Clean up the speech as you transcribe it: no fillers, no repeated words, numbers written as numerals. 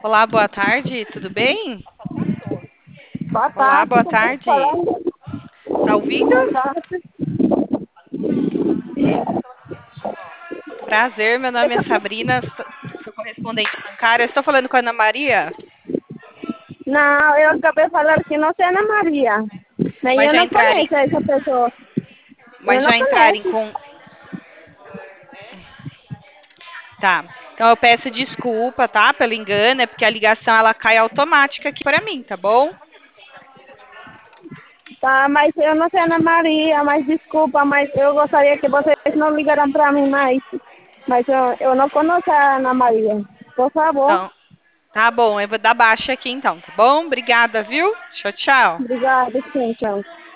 Olá, boa tarde, tudo bem? Boa Olá, tarde, boa com quem tá tarde. falando? Tá ouvindo? Boa tarde. Prazer, meu nome é Sabrina, sou correspondente bancária. Estou falando com a Ana Maria, Não, eu acabei de falar que não sei Ana Maria. Nem mas eu já não entrar em, conheço essa pessoa. Eu mas não já entrar em conheço. com, tá. Então eu peço desculpa, tá, pelo engano, é porque a ligação ela cai automática aqui para mim, tá bom? Tá, mas eu não sei Ana Maria, mas desculpa, mas eu gostaria que vocês não ligaram para mim mais. Mas eu não conheço a Ana Maria. Por favor. Então, tá bom, eu vou dar baixa aqui então, tá bom? Obrigada, viu? Tchau, tchau. Obrigada, sim, tchau.